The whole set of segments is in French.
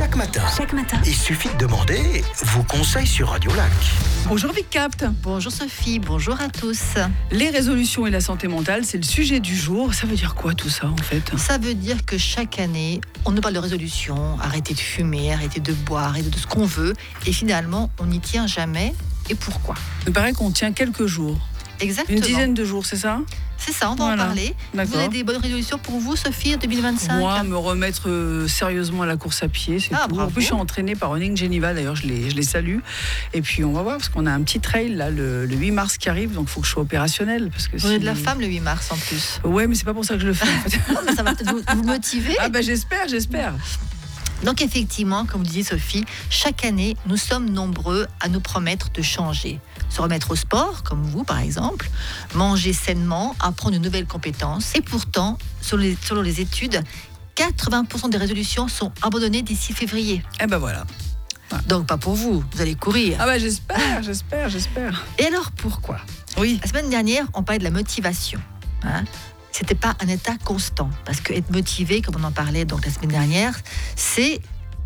Chaque matin, Chaque matin. il suffit de demander vos conseils sur Radio Lac. Bonjour VicCapt. Bonjour Sophie, bonjour à tous. Les résolutions et la santé mentale, c'est le sujet du jour. Ça veut dire quoi tout ça en fait ? Ça veut dire que chaque année, on nous parle de résolution, arrêter de fumer, arrêter de boire, arrêter de ce qu'on veut. Et finalement, on n'y tient jamais. Et pourquoi ? Il paraît qu'on tient quelques jours. Exactement. Une dizaine de jours, c'est ça ? C'est ça, on va Voilà. en parler. D'accord. Vous avez des bonnes résolutions pour vous, Sophie, en 2025 ? Moi, me remettre sérieusement à la course à pied, c'est tout. Bravo. En plus, je suis entraînée par Running Geneva, d'ailleurs, je les salue. Et puis, on va voir, parce qu'on a un petit trail, là, le 8 mars qui arrive, donc il faut que je sois opérationnelle. Parce que Vous êtes de la femme le 8 mars en plus. Ouais, mais c'est pas pour ça que je le fais, en fait. Non, mais ça va peut-être vous motiver. Ah ben, j'espère. Donc effectivement, comme vous disiez Sophie, chaque année, nous sommes nombreux à nous promettre de changer. Se remettre au sport, comme vous par exemple, manger sainement, apprendre de nouvelles compétences. Et pourtant, selon les études, 80% des résolutions sont abandonnées d'ici février. Eh ben voilà. Donc pas pour vous, vous allez courir. Ah ben, j'espère. Et alors pourquoi ? Oui. La semaine dernière, on parlait de la motivation. C'était pas un état constant, parce que être motivé, comme on en parlait donc la semaine dernière, c'est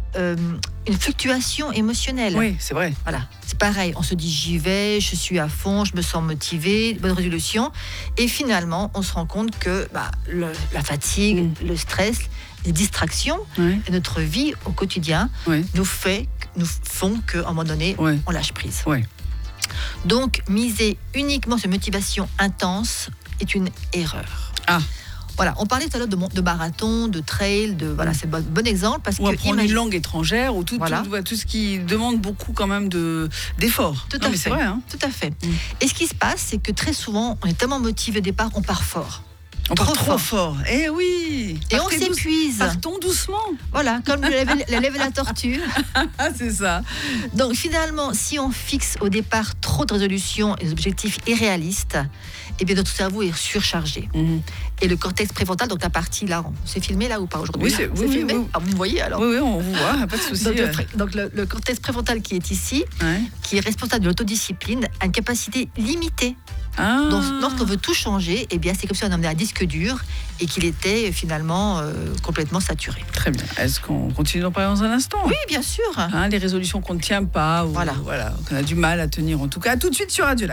une fluctuation émotionnelle. Oui, c'est vrai. Voilà, c'est pareil. On se dit j'y vais, je suis à fond, je me sens motivé, bonne résolution, et finalement, on se rend compte que la fatigue, le stress, les distractions Oui. et notre vie au quotidien Oui. nous font qu'à un moment donné, Oui. on lâche prise. Oui. Donc, miser uniquement sur une motivation intense est une erreur. Ah. Voilà, on parlait tout à l'heure de marathon, de trail, c'est un bon exemple parce Ou que apprendre une langue étrangère, ou tout ce qui demande beaucoup quand même d'efforts. Tout Non, à mais fait. c'est vrai, hein. Tout à fait. Et ce qui se passe, c'est que très souvent, on est tellement motivé au départ, on part fort. On part trop fort. Eh oui. Et on s'épuise. Partons doucement. Voilà, comme la lève et la tortue. Ah, c'est ça. Donc finalement, si on fixe au départ trop de résolutions et des objectifs irréalistes, eh bien notre cerveau est surchargé. Et le cortex préfrontal, donc la partie là, c'est filmé là ou pas aujourd'hui ? Oui, c'est filmé. oui. Ah, vous me voyez alors ? Oui, on vous voit, pas de souci. Donc le cortex préfrontal qui est ici, qui est responsable de l'autodiscipline, a une capacité limitée. Ah. Donc lorsqu'on veut tout changer, eh bien c'est comme si on emmenait un disque dur et qu'il était finalement complètement saturé. Très bien. Est-ce qu'on continue d'en parler dans un instant ? Oui, bien sûr. Les résolutions qu'on ne tient pas, ou Voilà. qu'on a du mal à tenir. En tout cas, tout de suite sur Radio Lac.